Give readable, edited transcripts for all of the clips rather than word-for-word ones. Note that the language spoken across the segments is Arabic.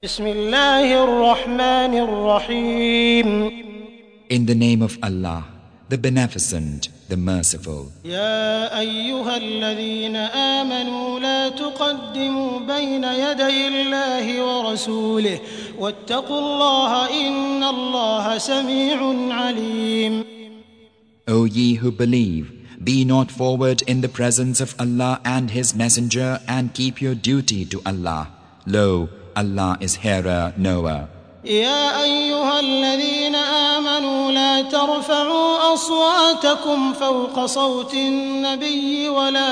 بسم الله الرحمن الرحيم. In the name of Allah, the Beneficent, the Merciful. يا أيها الذين آمنوا لا تقدموا بين يدي الله ورسوله واتقوا الله إن الله سميع عليم. O ye who believe, be not forward in the presence of Allah and His Messenger, and keep your duty to Allah. Lo, Allah is hearer, knower. يا أيها الذين آمنوا لا ترفعوا أصواتكم فوق صوت النبي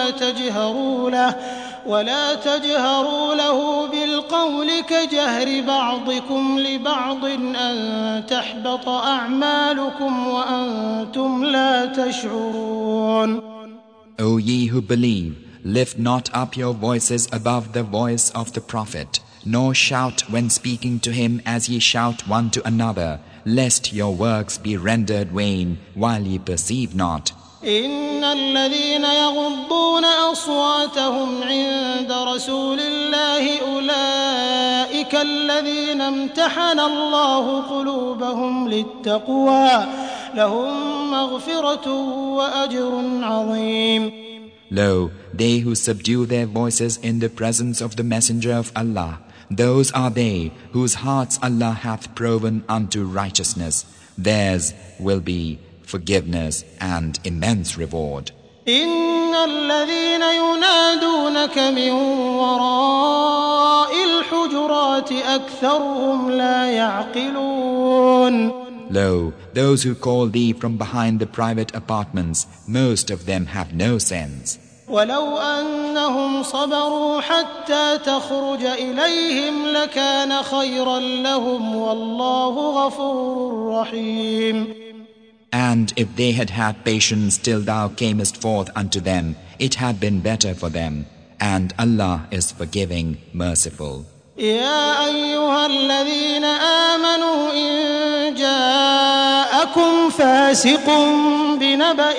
ولا تجهروا له بالقول كجهر بعضكم لبعض أن تحبط أعمالكم وأنتم لا تشعرون. O ye who believe, lift not up your voices above the voice of the Prophet, nor shout when speaking to him as ye shout one to another, lest your works be rendered vain while ye perceive not. إن الذين يغضون أصواتهم عند رسول الله أولئك الذين امتحن الله قلوبهم للتقوى لهم مغفرة وأجر عظيم. Lo, they who subdue their voices in the presence of the Messenger of Allah, those are they whose hearts Allah hath proven unto righteousness. Theirs will be forgiveness and immense reward. إن الذين ينادونك من وراء الحجرات أكثرهم لا يعقلون. Lo, those who call thee from behind the private apartments, most of them have no sense. ولو أنهم صبروا حتى تخرج إليهم لكان خيرا لهم والله غفور رحيم. And if they had had patience till thou camest forth unto them, it had been better for them. And Allah is forgiving, merciful. يا أيها الذين آمنوا إن جاءكم فاسق بنبأ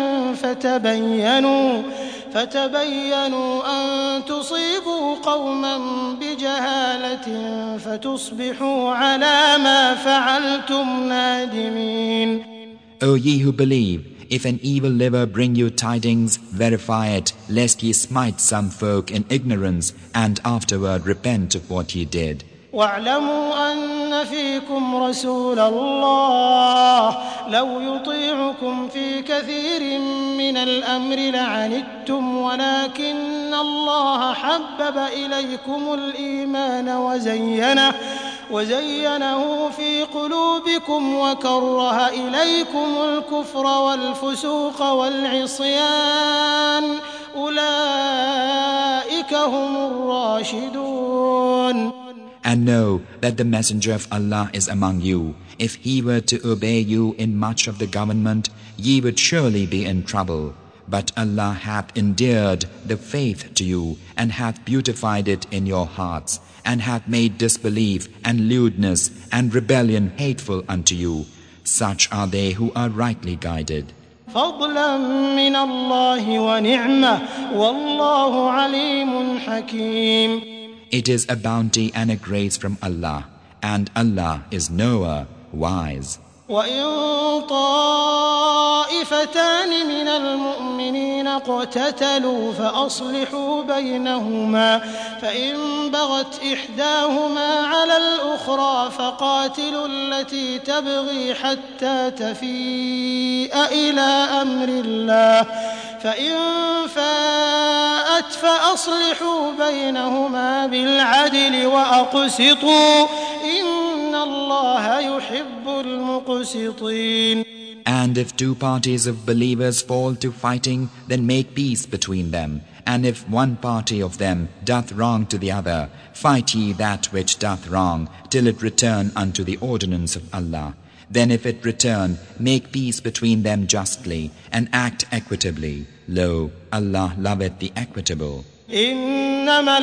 فتبينوا أن تصيبوا قوما بجهالة فتصبحوا على ما فعلتم نادمين. O ye who believe, if an evil liver bring you tidings, verify it, lest ye smite some folk in ignorance, and afterward repent of what ye did. واعلموا أن فيكم رسول الله لو يطيعكم في كثير من الأمر لعنتم ولكن الله حبب إليكم الإيمان وزينه في قلوبكم وكره إليكم الكفر والفسوق والعصيان أولئك هم الراشدون. And know that the Messenger of Allah is among you. If he were to obey you in much of the government, ye would surely be in trouble. But Allah hath endeared the faith to you, and hath beautified it in your hearts, and hath made disbelief and lewdness and rebellion hateful unto you. Such are they who are rightly guided. فضلا من الله ونعمة والله عليم حكيم. It is a bounty and a grace from Allah, and Allah is knower, wise. وإن طائفتان من المؤمنين اقتتلوا فأصلحوا بينهما فإن بغت إحداهما على الأخرى فقاتلوا التي تبغي حتى تفيء إلى أمر الله فإن فاءت فأصلحوا بينهما بالعدل وأقسطوا إن الله يحب المقسطين. And if two parties of believers fall to fighting, then make peace between them. And if one party of them doth wrong to the other, fight ye that which doth wrong, till it return unto the ordinance of Allah. Then if it return, make peace between them justly, and act equitably. Lo, Allah loveth the equitable. إنما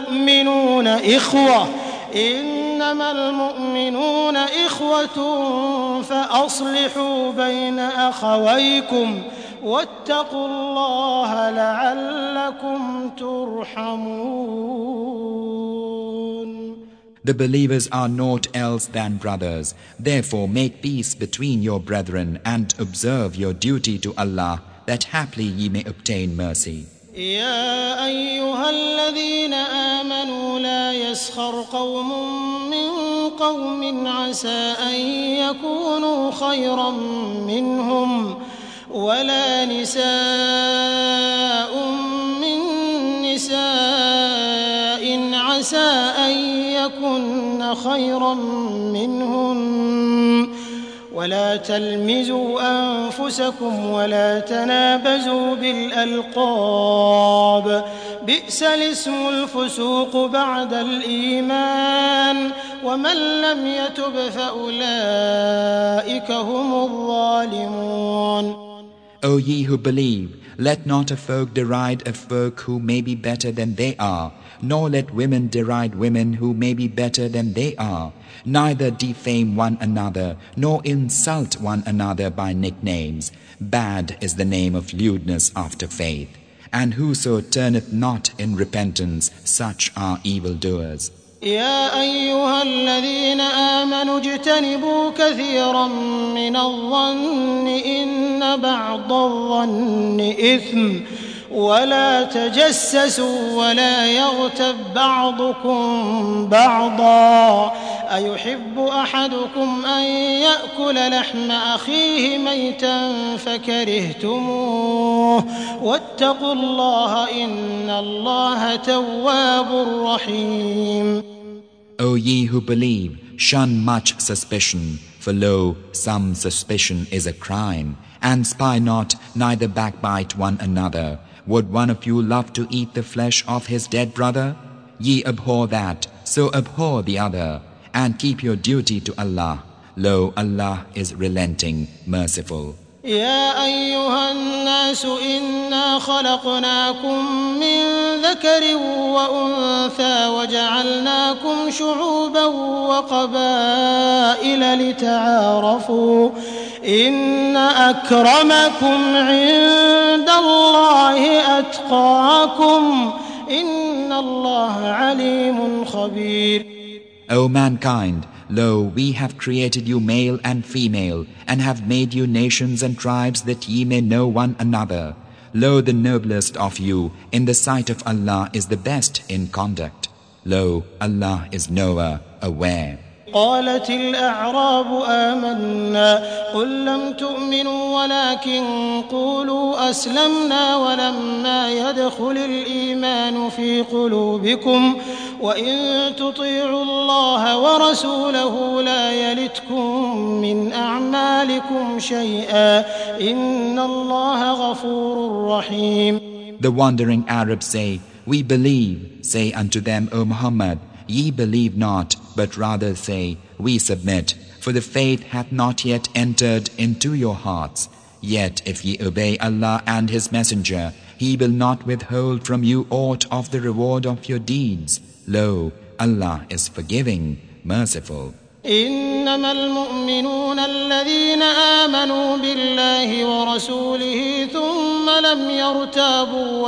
المؤمنون إخوة فأصلحوا بين أخويكم واتقوا الله لعلكم ترحمون. The believers are naught else than brothers. Therefore make peace between your brethren and observe your duty to Allah, that haply ye may obtain mercy. يا أيها الذين آمنوا لا يسخر قوم من قوم عسى أن يكونوا خيرا منهم ولا نساء من نساء عسى أن يكن خيرا منهن ولا تلمزوا أنفسكم ولا تنابزوا بالألقاب بئس الاسم الفسوق بعد الإيمان ومن لم يتب فأولئك هم الظالمون. O ye who believe, let not a folk deride a folk who may be better than they are, nor let women deride women who may be better than they are. Neither defame one another, nor insult one another by nicknames. Bad is the name of lewdness after faith. And whoso turneth not in repentance, such are evildoers. يا أيها الذين آمنوا اجتنبوا كثيرا من الظن إن بعض الظن إثم ولا تجسسوا ولا يغتب بعضكم بعضا أيحب أحدكم أن يأكل لحم أخيه ميتا فكرهتموه واتقوا الله إن الله تواب رحيم. O ye who believe, shun much suspicion, for lo, some suspicion is a crime, and spy not, neither backbite one another. Would one of you love to eat the flesh of his dead brother? Ye abhor that, so abhor the other, and keep your duty to Allah. Lo, Allah is relenting, merciful. يا أيها الناس إنا خلقناكم من ذكر وأنثى وجعلناكم شعوبا وقبائل لتعارفوا إن أكرمكم عند الله أتقاكم إن الله عليم خبير. O mankind, lo, we have created you male and female, and have made you nations and tribes that ye may know one another. Lo, the noblest of you in the sight of Allah is the best in conduct. Lo, Allah is knower, aware. قالت الأعراب آمنا قل لم تؤمنوا ولكن قولوا أسلمنا ولما يدخل الإيمان في قلوبكم وإن تطيعوا الله ورسوله لا يلتكم من أعمالكم شيئا إن الله غفور رحيم. The wandering Arabs say, We believe. Say unto them, O Muhammad, ye believe not, but rather say, We submit, for the faith hath not yet entered into your hearts. Yet if ye obey Allah and His Messenger, He will not withhold from you aught of the reward of your deeds. Lo, Allah is forgiving, merciful. إنما المؤمنون الذين آمنوا بالله ورسوله ثم لم يرتابوا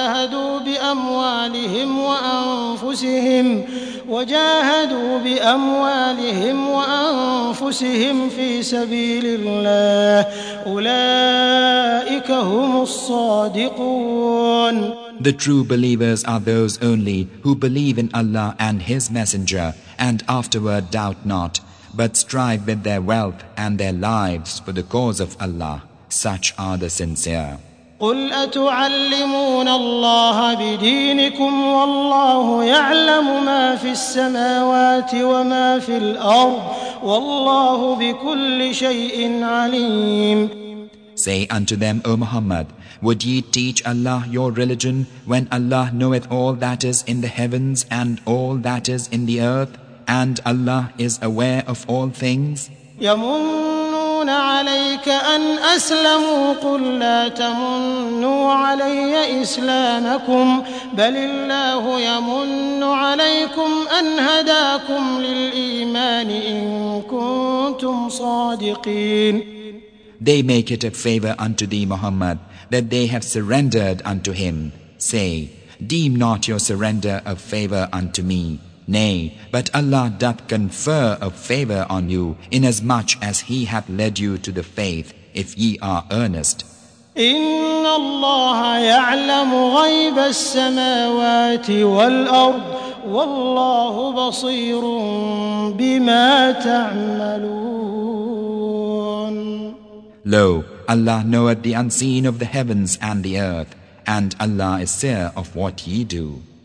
وجاهدوا بأموالهم وأنفسهم في سبيل الله أولئك هم الصادقون. The true believers are those only who believe in Allah and His Messenger and afterward doubt not, but strive with their wealth and their lives for the cause of Allah. Such are the sincere. قل أتعلمون الله بدينكم والله يعلم ما في السماوات وما في الأرض والله بكل شيء عليم. Say unto them, O Muhammad, would ye teach Allah your religion when Allah knoweth all that is in the heavens and all that is in the earth, and Allah is aware of all things? يمنون عليك أن أسلموا قل لا تمنوا علي إسلامكم بل الله يمن عليكم أن هداكم للإيمان إن كنتم صادقين. They make it a favor unto thee, Muhammad, that they have surrendered unto Him. Say, deem not your surrender a favor unto me. Nay, but Allah doth confer a favor on you, inasmuch as He hath led you to the faith, if ye are earnest. إن الله يعلم غيب السماوات والأرض والله بصير بما تعملون. Lo, Allah knoweth the unseen of the heavens and the earth, and Allah is seer of what ye do.